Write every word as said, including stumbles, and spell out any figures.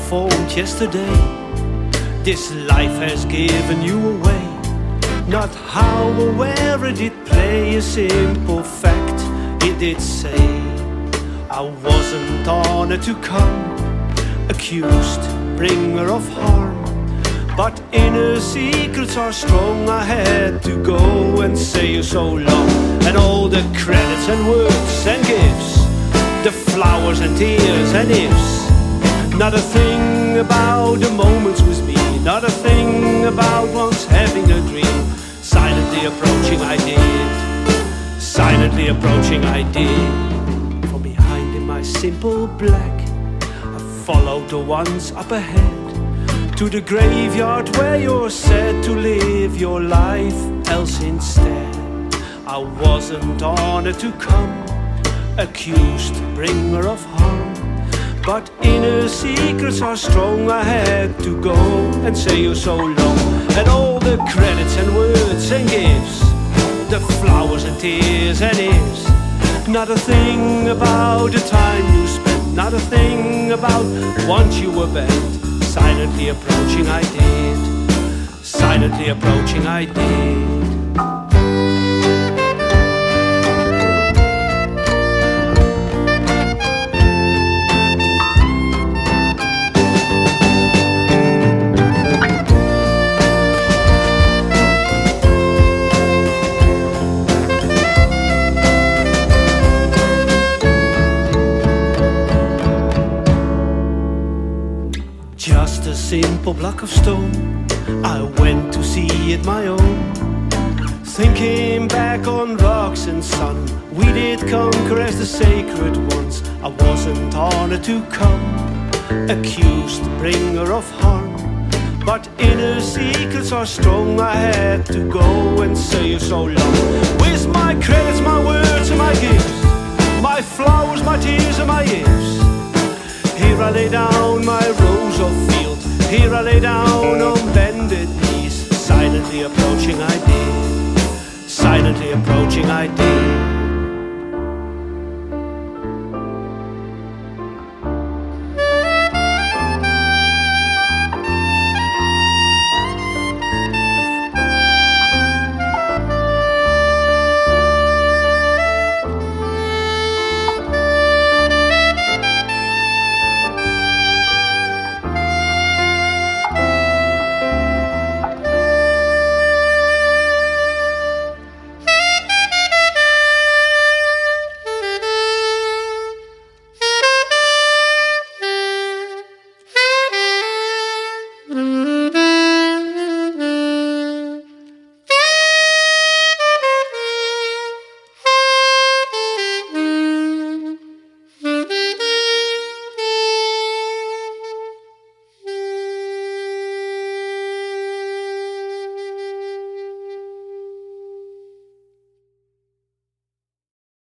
phoned yesterday. This life has given you away. Not how or where it did play, a simple fact it did say. I wasn't honored to come, accused, bringer of harm. But inner secrets are strong, I had to go and say you so long. And all the credits and words and gifts, the flowers and tears and ifs. Not a thing about the moments with me, not a thing about once having a dream. Silently approaching I did, silently approaching I did. From behind in my simple black, I followed the ones up ahead, to the graveyard where you're said to live your life else instead. I wasn't honored to come, accused, bringer of harm. But inner secrets are strong, I had to go and say you so long. And all the credits and words and gifts, the flowers and tears and ifs. Not a thing about the time you spent, not a thing about once you were bent. Silently approaching I did, silently approaching I did. Just a simple block of stone, I went to see it my own. Thinking back on rocks and sun, we did conquer as the sacred ones. I wasn't honored to come, accused, bringer of harm. But inner secrets are strong, I had to go and say you so long. With my credits, my words and my gifts, my flowers, my tears and my ifs. Here I lay down my rose of field, here I lay down on bended knees. Silently approaching I did, silently approaching I did.